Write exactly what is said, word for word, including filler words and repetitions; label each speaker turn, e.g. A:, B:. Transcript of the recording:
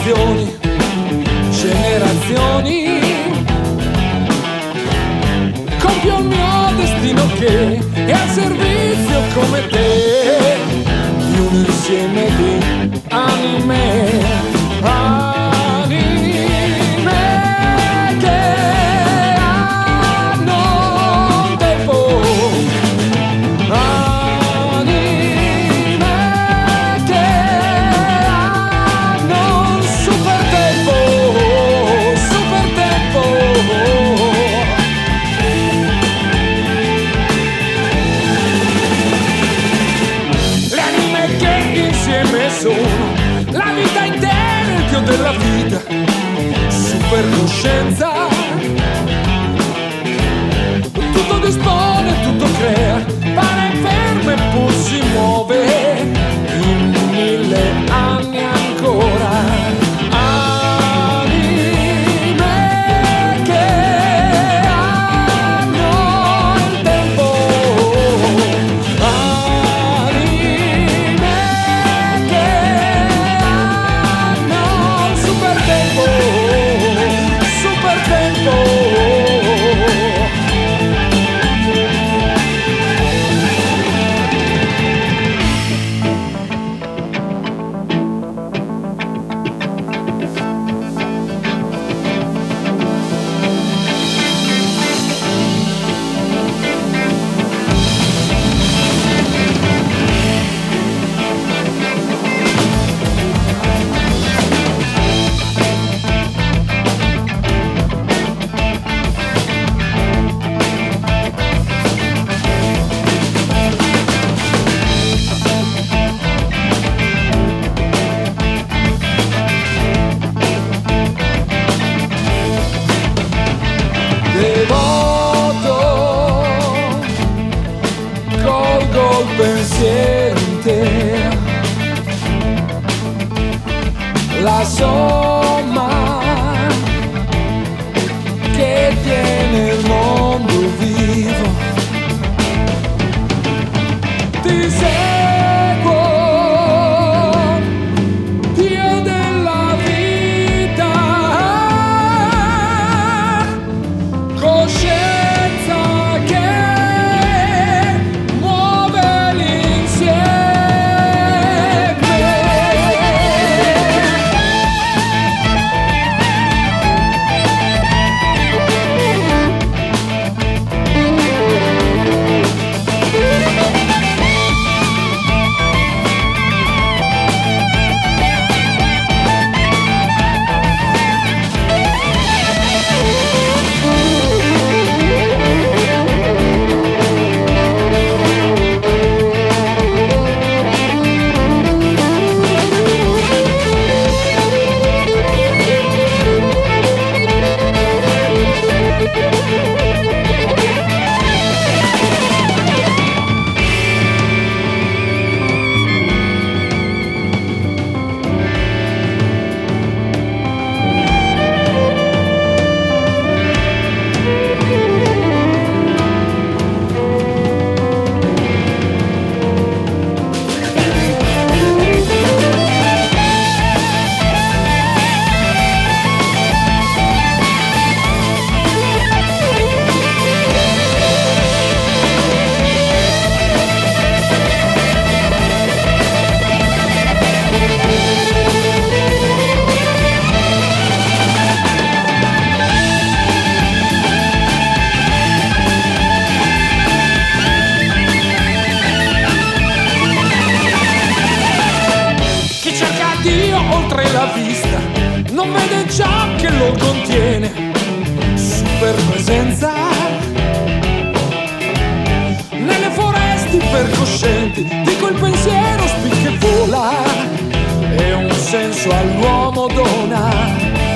A: generazioni, generazioni. Compio il mio destino che è al servizio come te di un insieme di anime. La vita intera, il dio della vita, super coscienza. Tutto dispone, tutto crea, pare fermo eppur si muove in mille anni ancora. La somma che tiene il mondo vivo, ti seguo, Dio della vita, coscienza che muove l'insieme. Oltre la vista non vede ciò che lo contiene, super presenza nelle foreste ipercoscienti di quel pensiero spicca e vola e un senso all'uomo dona.